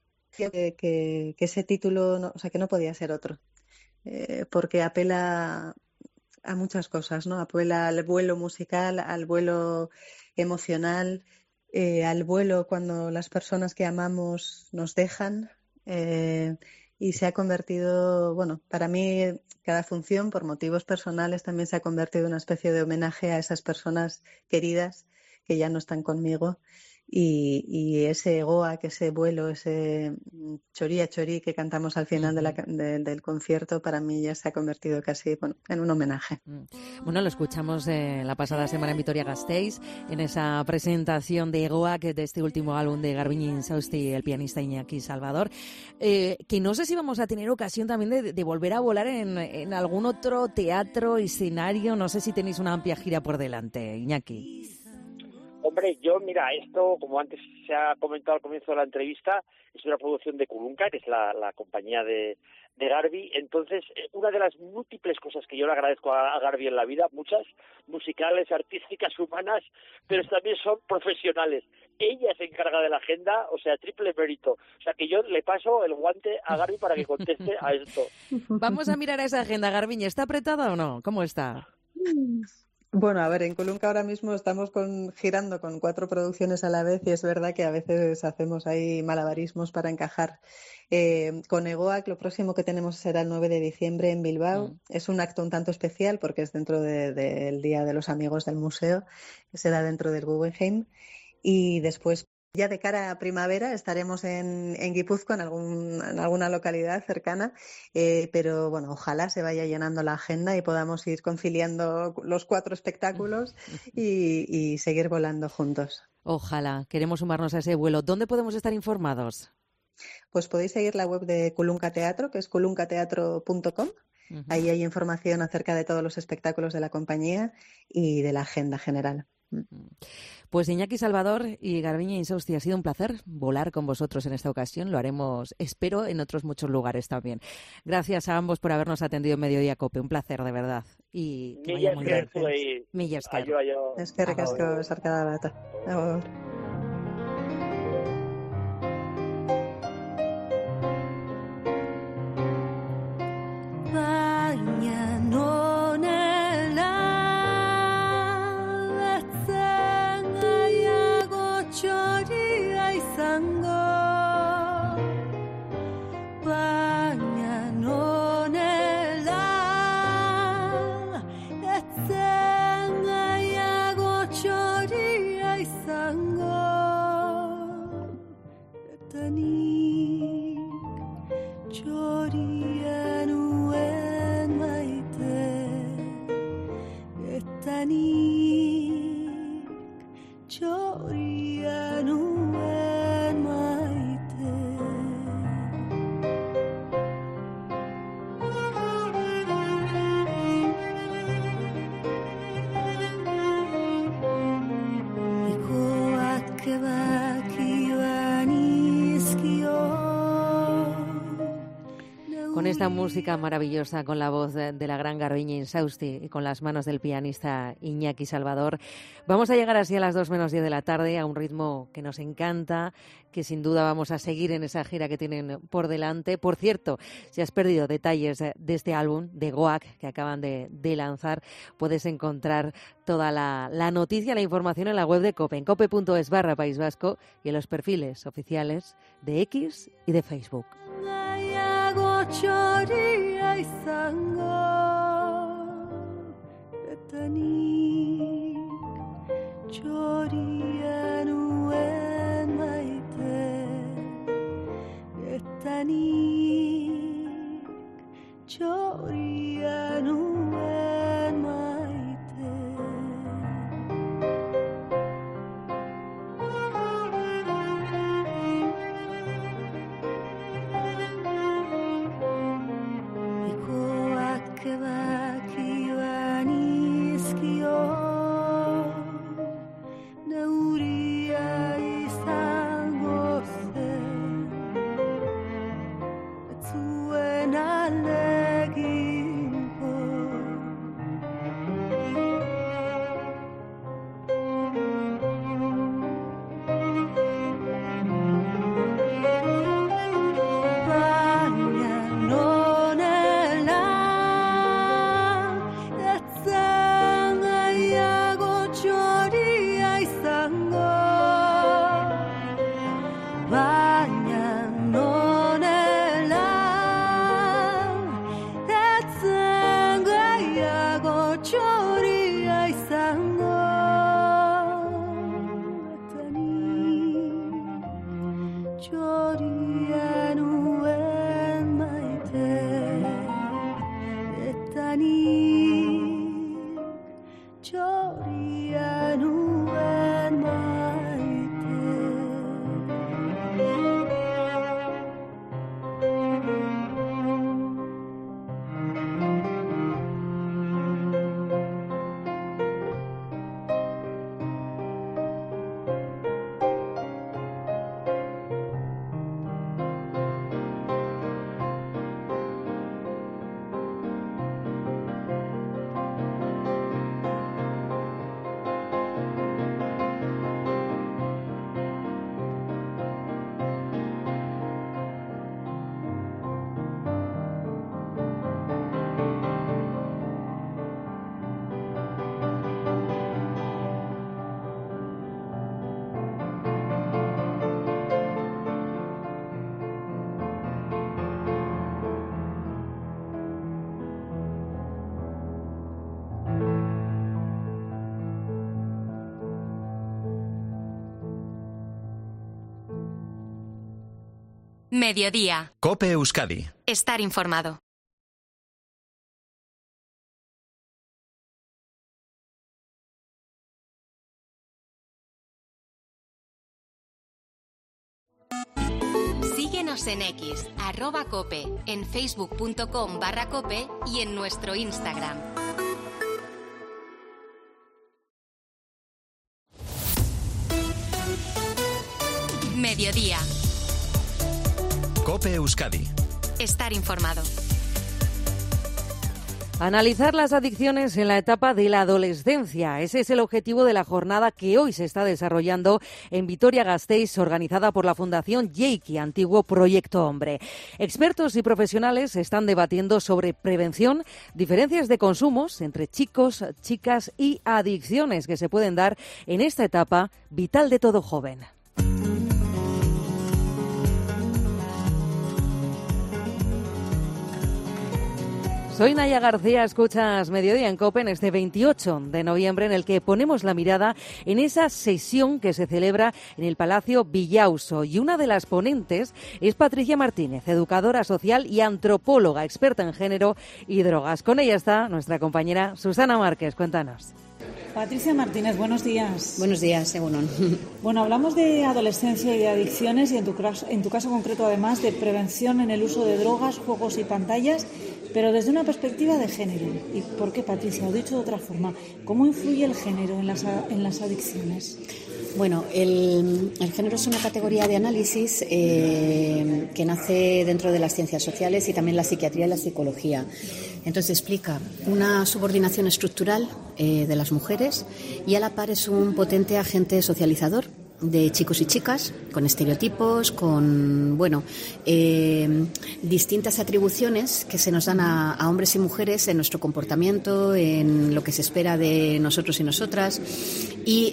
que ese título, o sea, que no podía ser otro, porque apela a muchas cosas, ¿no? Apela al vuelo musical, al vuelo emocional, al vuelo cuando las personas que amamos nos dejan. Y se ha convertido, bueno, para mí cada función, por motivos personales, también se ha convertido en una especie de homenaje a esas personas queridas que ya no están conmigo. Y ese Goa, que ese vuelo, ese chorí a chorí que cantamos al final del concierto, para mí ya se ha convertido casi en un homenaje. Bueno, lo escuchamos la pasada semana en Vitoria-Gasteiz, en esa presentación de Goa, de este último álbum de Garbiñe Insaursti, el pianista Iñaki Salvador, que no sé si vamos a tener ocasión también de volver a volar en algún otro teatro, escenario. No sé si tenéis una amplia gira por delante, Iñaki. Hombre, mira, esto, como antes se ha comentado al comienzo de la entrevista, es una producción de Kulunka, que es la compañía de Garbi. Entonces, una de las múltiples cosas que yo le agradezco a Garbi en la vida, muchas, musicales, artísticas, humanas, pero también son profesionales. Ella se encarga de la agenda, o sea, triple mérito. O sea, que yo le paso el guante a Garbi para que conteste a esto. Vamos a mirar esa agenda, Garbiñe. ¿Está apretada o no? ¿Cómo está? Bueno, a ver, en Kulunka ahora mismo estamos girando con 4 producciones a la vez y es verdad que a veces hacemos ahí malabarismos para encajar. Con Egoak lo próximo que tenemos será el 9 de diciembre en Bilbao. Es un acto un tanto especial porque es dentro del Día de los Amigos del Museo, que será dentro del Guggenheim. Y después, ya de cara a primavera, estaremos en Guipúzcoa, en alguna localidad cercana, pero bueno, ojalá se vaya llenando la agenda y podamos ir conciliando los 4 espectáculos y seguir volando juntos. Ojalá, queremos sumarnos a ese vuelo. ¿Dónde podemos estar informados? Pues podéis seguir la web de Kulunka Teatro, que es kulunkateatro.com. Ahí hay información acerca de todos los espectáculos de la compañía y de la agenda general. Pues Iñaki Salvador y Garbiñe Insaursti, ha sido un placer volar con vosotros en esta ocasión. Lo haremos, espero, en otros muchos lugares también. Gracias a ambos por habernos atendido en Mediodía Cope. Un placer, de verdad. Y que vaya muy bien. Mila esker. Eskerrik asko, sarkada bat. Agur. Baina nonela etzen aiago txoria izango, baina nonela etzen aiago txoria izango, eta nik txoria nuen maite, eta nik txoria nuen maite. Egoak con esta música maravillosa, con la voz de la gran Garbiñe Insausti y con las manos del pianista Iñaki Salvador. Vamos a llegar así a las 2 menos 10 de la tarde, a un ritmo que nos encanta, que sin duda vamos a seguir en esa gira que tienen por delante. Por cierto, si has perdido detalles de este álbum de Goak que acaban de lanzar, puedes encontrar toda la noticia, la información en la web de COPE, en cope.es/País Vasco y en los perfiles oficiales de X y de Facebook. Txoria izango eta nik txoria nuen maite eta nik txoria nuen maite. Mediodía. COPE Euskadi. Estar informado. Síguenos en X, @cope, en facebook.com/cope y en nuestro Instagram. Mediodía. COPE Euskadi. Estar informado. Analizar las adicciones en la etapa de la adolescencia. Ese es el objetivo de la jornada que hoy se está desarrollando en Vitoria-Gasteiz, organizada por la Fundación Jeiki, antiguo Proyecto Hombre. Expertos y profesionales están debatiendo sobre prevención, diferencias de consumos entre chicos, chicas y adicciones que se pueden dar en esta etapa vital de todo joven. Soy Naya García, escuchas Mediodía en COPE en este 28 de noviembre en el que ponemos la mirada en esa sesión que se celebra en el Palacio Villauso y una de las ponentes es Patricia Martínez, educadora social y antropóloga, experta en género y drogas. Con ella está nuestra compañera Susana Márquez. Cuéntanos. Patricia Martínez, buenos días. Buenos días, Egunon. Bueno, hablamos de adolescencia y de adicciones y en tu caso concreto además de prevención en el uso de drogas, juegos y pantallas. pero desde una perspectiva de género. ¿Y por qué, Patricia? Lo he dicho de otra forma. ¿Cómo influye el género en las adicciones? Bueno, el género es una categoría de análisis que nace dentro de las ciencias sociales y también la psiquiatría y la psicología. Entonces explica una subordinación estructural de las mujeres y a la par es un potente agente socializador de chicos y chicas, con estereotipos, con distintas atribuciones que se nos dan a hombres y mujeres en nuestro comportamiento, en lo que se espera de nosotros y nosotras, y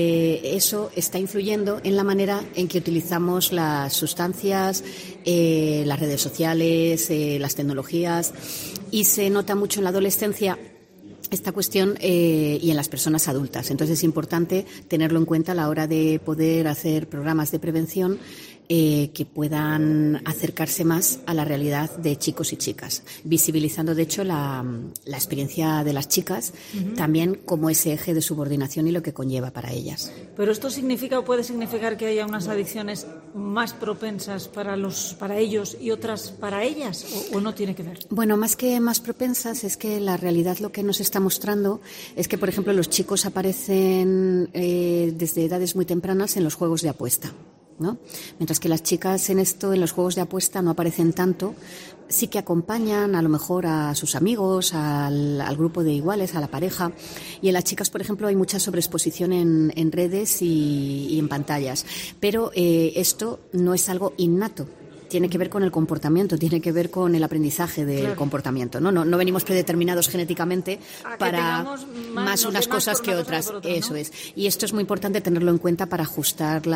eso está influyendo en la manera en que utilizamos las sustancias, las redes sociales, las tecnologías, y se nota mucho en la adolescencia esta cuestión y en las personas adultas. Entonces es importante tenerlo en cuenta a la hora de poder hacer programas de prevención que puedan acercarse más a la realidad de chicos y chicas, visibilizando de hecho la experiencia de las chicas también como ese eje de subordinación y lo que conlleva para ellas. Pero esto significa o puede significar que haya unas adicciones más propensas para ellos y otras para ellas, o no tiene que ver. Bueno, más que más propensas, es que la realidad lo que nos está mostrando es que, por ejemplo, los chicos aparecen desde edades muy tempranas en los juegos de apuesta, ¿no? Mientras que las chicas en los juegos de apuesta no aparecen tanto, sí que acompañan a lo mejor a sus amigos, al grupo de iguales, a la pareja, y en las chicas, por ejemplo, hay mucha sobreexposición en redes y en pantallas, pero esto no es algo innato. Tiene que ver con el comportamiento, tiene que ver con el aprendizaje del comportamiento. No venimos predeterminados genéticamente para más unas cosas que otras. Eso es. Y esto es muy importante tenerlo en cuenta para ajustar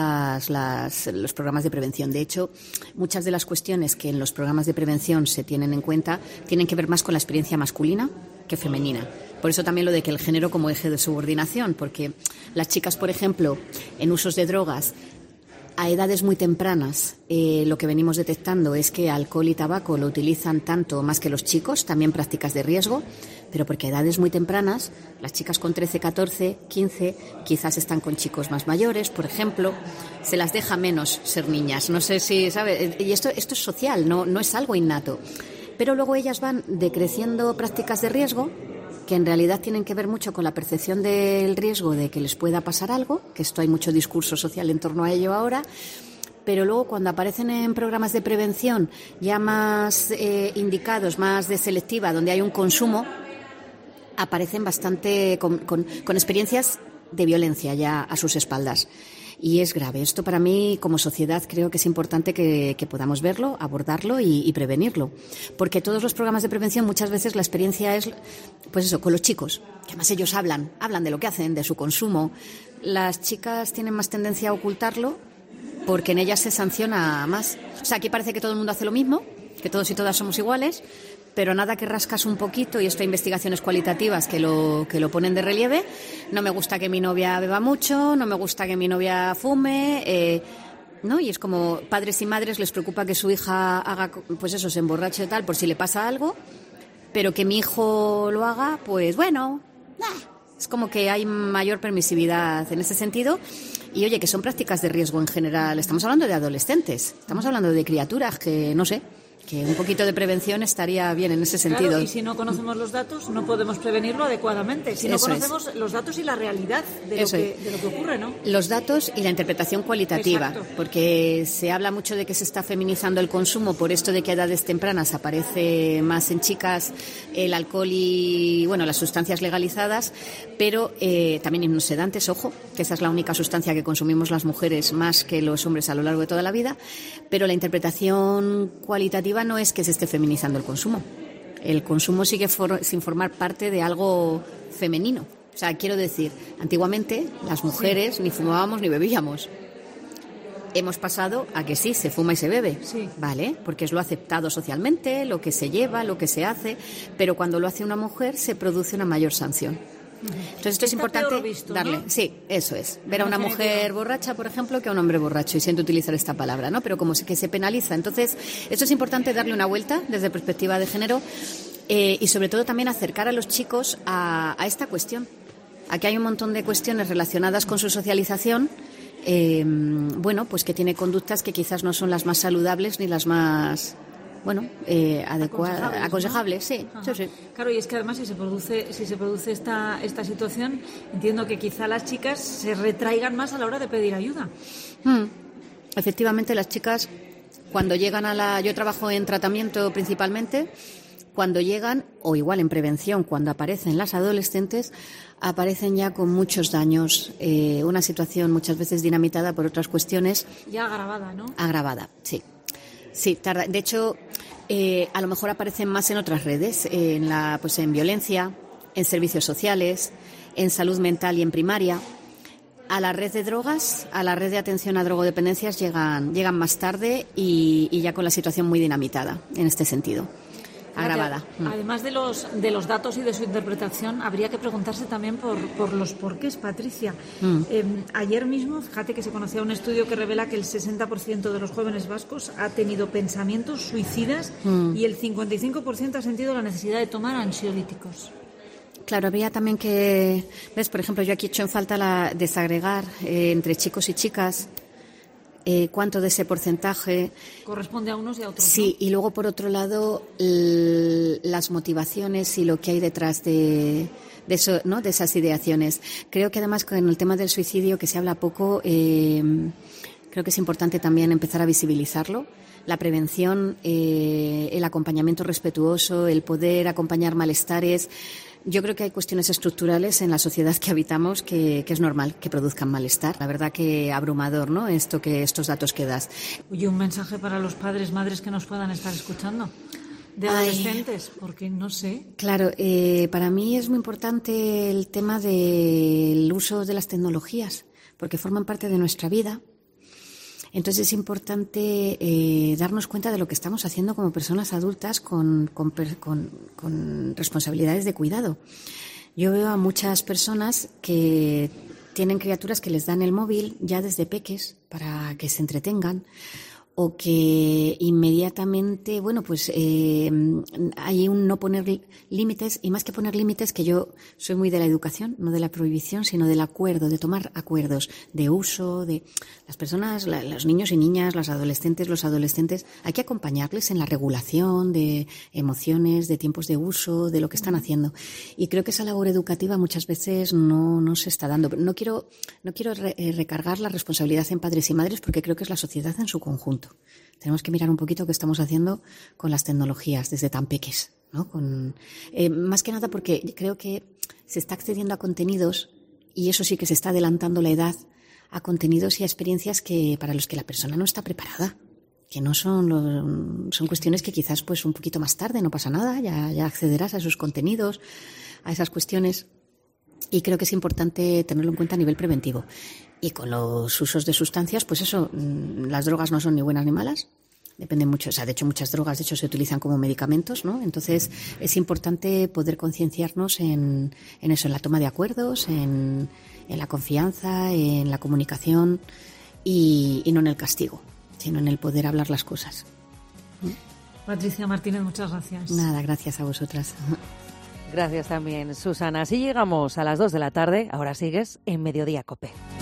los programas de prevención. De hecho, muchas de las cuestiones que en los programas de prevención se tienen en cuenta tienen que ver más con la experiencia masculina que femenina. Por eso también lo de que el género como eje de subordinación, porque las chicas, por ejemplo, en usos de drogas, a edades muy tempranas, lo que venimos detectando es que alcohol y tabaco lo utilizan tanto más que los chicos, también prácticas de riesgo, pero porque a edades muy tempranas, las chicas con 13, 14, 15, quizás están con chicos más mayores, por ejemplo, se las deja menos ser niñas. No sé si, ¿sabe? Y esto es social, no es algo innato. Pero luego ellas van decreciendo prácticas de riesgo, que en realidad tienen que ver mucho con la percepción del riesgo de que les pueda pasar algo, que esto hay mucho discurso social en torno a ello ahora, pero luego cuando aparecen en programas de prevención ya más indicados, más de selectiva, donde hay un consumo, aparecen bastante con experiencias de violencia ya a sus espaldas. Y es grave. Esto para mí, como sociedad, creo que es importante que podamos verlo, abordarlo y prevenirlo. Porque todos los programas de prevención, muchas veces la experiencia es, pues eso, con los chicos. Que además ellos hablan de lo que hacen, de su consumo. Las chicas tienen más tendencia a ocultarlo porque en ellas se sanciona más. O sea, aquí parece que todo el mundo hace lo mismo, que todos y todas somos iguales, pero nada que rascas un poquito, y esto hay investigaciones cualitativas que lo ponen de relieve. No me gusta que mi novia beba mucho, no me gusta que mi novia fume, ¿no? Y es como padres y madres les preocupa que su hija haga, pues eso, se emborrache y tal, por si le pasa algo, pero que mi hijo lo haga, pues bueno, es como que hay mayor permisividad en ese sentido. Y oye, que son prácticas de riesgo en general. Estamos hablando de adolescentes, estamos hablando de criaturas que, no sé, que un poquito de prevención estaría bien en ese sentido. Claro, y si no conocemos los datos, no podemos prevenirlo adecuadamente. Si no conocemos los datos y la realidad de lo que ocurre, ¿no? Los datos y la interpretación cualitativa. Exacto. Porque se habla mucho de que se está feminizando el consumo por esto de que a edades tempranas aparece más en chicas el alcohol y, bueno, las sustancias legalizadas, pero también hipnosedantes, ojo, que esa es la única sustancia que consumimos las mujeres más que los hombres a lo largo de toda la vida, pero la interpretación cualitativa no es que se esté feminizando el consumo. El consumo sigue sin formar parte de algo femenino. O sea, quiero decir, antiguamente las mujeres ni fumábamos ni bebíamos. Hemos pasado a que sí, se fuma y se bebe, ¿vale? Porque es lo aceptado socialmente, lo que se lleva, lo que se hace, pero cuando lo hace una mujer se produce una mayor sanción. Entonces esto es importante visto, darle, ¿no? Sí, eso es, ver a una mujer borracha, por ejemplo, que a un hombre borracho, y siento utilizar esta palabra, ¿no? Pero como que se penaliza. Entonces esto es importante darle una vuelta desde perspectiva de género y sobre todo también acercar a los chicos a esta cuestión. Aquí hay un montón de cuestiones relacionadas con su socialización, bueno, pues que tiene conductas que quizás no son las más saludables ni las más aconsejable, sí, sí, sí. Claro, y es que además si se produce esta situación, entiendo que quizá las chicas se retraigan más a la hora de pedir ayuda. Efectivamente, las chicas cuando llegan yo trabajo en tratamiento principalmente, cuando llegan, o igual en prevención, cuando aparecen las adolescentes, aparecen ya con muchos daños, una situación muchas veces dinamitada por otras cuestiones. Ya agravada, ¿no? Agravada, sí. Sí, tarda. De hecho, a lo mejor aparecen más en otras redes, en violencia, en servicios sociales, en salud mental y en primaria. A la red de drogas, a la red de atención a drogodependencias llegan más tarde y ya con la situación muy dinamitada en este sentido. Agravada. Además de los datos y de su interpretación, habría que preguntarse también por los porqués, Patricia. Ayer mismo, fíjate que se conocía un estudio que revela que el 60% de los jóvenes vascos ha tenido pensamientos suicidas y el 55% ha sentido la necesidad de tomar ansiolíticos. Claro, habría también que... ¿Ves? Por ejemplo, yo aquí he hecho en falta desagregar entre chicos y chicas cuánto de ese porcentaje corresponde a unos y a otros. Sí, ¿no? Y luego por otro lado las motivaciones y lo que hay detrás de eso, ¿no? De esas ideaciones. Creo que además con el tema del suicidio, que se habla poco, creo que es importante también empezar a visibilizarlo. La prevención, el acompañamiento respetuoso, el poder acompañar malestares. Yo creo que hay cuestiones estructurales en la sociedad que habitamos que es normal que produzcan malestar. La verdad que abrumador, ¿no? Estos datos que das. Oye, un mensaje para los padres, madres que nos puedan estar escuchando. De adolescentes, porque no sé. Claro, para mí es muy importante el tema del uso de las tecnologías, porque forman parte de nuestra vida. Entonces es importante darnos cuenta de lo que estamos haciendo como personas adultas con responsabilidades de cuidado. Yo veo a muchas personas que tienen criaturas que les dan el móvil ya desde peques para que se entretengan, o que inmediatamente, hay un no poner límites, y más que poner límites, que yo soy muy de la educación, no de la prohibición, sino del acuerdo, de tomar acuerdos de uso, de las personas, los niños y niñas, los adolescentes, hay que acompañarles en la regulación de emociones, de tiempos de uso, de lo que están haciendo. Y creo que esa labor educativa muchas veces no se está dando. No quiero recargar la responsabilidad en padres y madres, porque creo que es la sociedad en su conjunto. Tenemos que mirar un poquito qué estamos haciendo con las tecnologías desde tan peques, ¿no? Más que nada porque creo que se está accediendo a contenidos, y eso sí que se está adelantando la edad, a contenidos y a experiencias para los que la persona no está preparada, que no son cuestiones que quizás pues un poquito más tarde, no pasa nada, ya accederás a esos contenidos, a esas cuestiones, y creo que es importante tenerlo en cuenta a nivel preventivo. Y con los usos de sustancias, pues eso, las drogas no son ni buenas ni malas, depende mucho, de hecho muchas drogas se utilizan como medicamentos, ¿no? Entonces es importante poder concienciarnos en eso, en la toma de acuerdos, en la confianza, en la comunicación y no en el castigo, sino en el poder hablar las cosas. Patricia Martínez, muchas gracias. Nada, gracias a vosotras. Gracias también, Susana. Así llegamos a las 2 de la tarde. Ahora sigues en Mediodía COPE.